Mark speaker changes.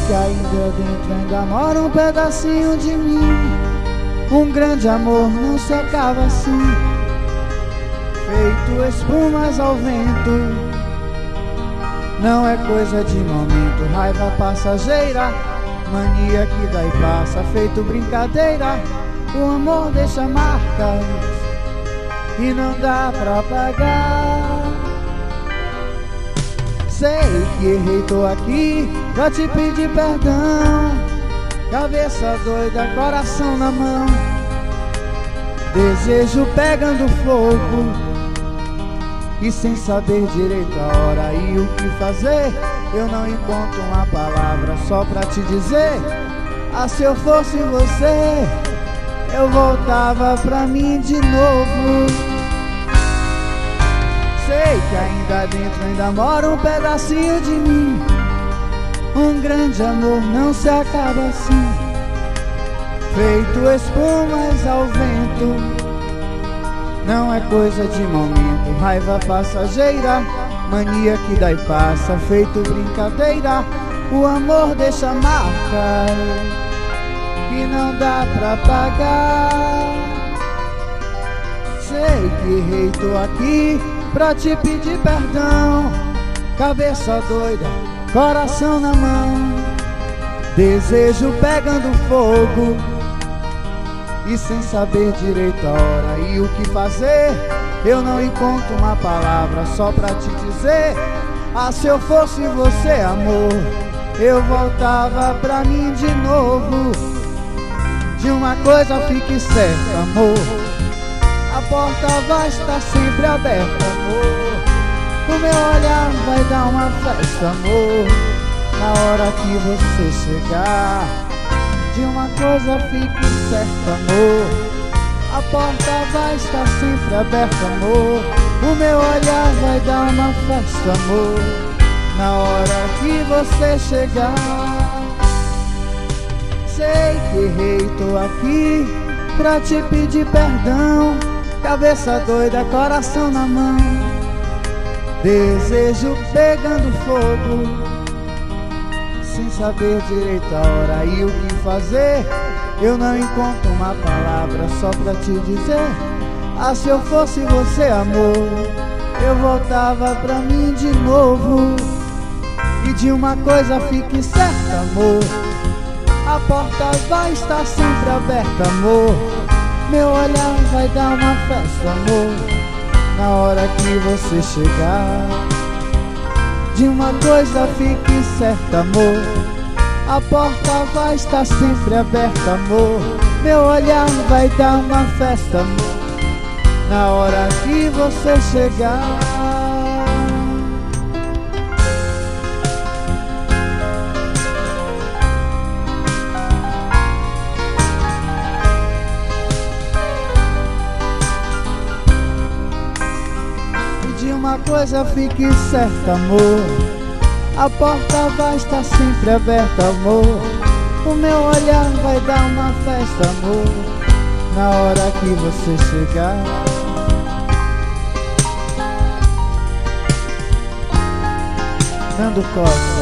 Speaker 1: que ainda dentro ainda mora um pedacinho de mim. Um grande amor não se acaba assim, feito espumas ao vento. Não é coisa de momento, raiva passageira, mania que dá e passa, feito brincadeira. O amor deixa marcas e não dá pra apagar. Sei que errei, tô aqui pra te pedir perdão. Cabeça doida, coração na mão, desejo pegando fogo e sem saber direito a hora e o que fazer. Eu não encontro uma palavra só pra te dizer: ah, se eu fosse você, eu voltava pra mim de novo. Sei que ainda dentro ainda mora um pedacinho de mim. Um grande amor não se acaba assim, feito espumas ao vento. Não é coisa de momento, raiva passageira, mania que dá e passa, feito brincadeira. O amor deixa marcas que não dá pra apagar. Sei que errei, tô aqui pra te pedir perdão. Cabeça doida, coração na mão, desejo pegando fogo e sem saber direito a hora e o que fazer. Eu não encontro uma palavra só pra te dizer: ah, se eu fosse você, amor, eu voltava pra mim de novo. De uma coisa fique certa, amor, a porta vai estar sempre aberta, amor. O meu olhar vai dar uma festa, amor, na hora que você chegar. De uma coisa fique certa, amor, a porta vai estar sempre aberta, amor. O meu olhar vai dar uma festa, amor, na hora que você chegar. Sei que errei, tô aqui pra te pedir perdão. Cabeça doida, coração na mão, desejo pegando fogo, sem saber direito a hora e o que fazer. Eu não encontro uma palavra só pra te dizer: ah, se eu fosse você, amor, eu voltava pra mim de novo. E de uma coisa fique certa, amor, a porta vai estar sempre aberta, amor. Meu olhar vai dar uma festa, amor, na hora que você chegar. De uma coisa fique certa, amor, a porta vai estar sempre aberta, amor. Meu olhar vai dar uma festa, amor, na hora que você chegar. De uma coisa fique certa, amor, a porta vai estar sempre aberta, amor. O meu olhar vai dar uma festa, amor, na hora que você chegar. Nando Costa.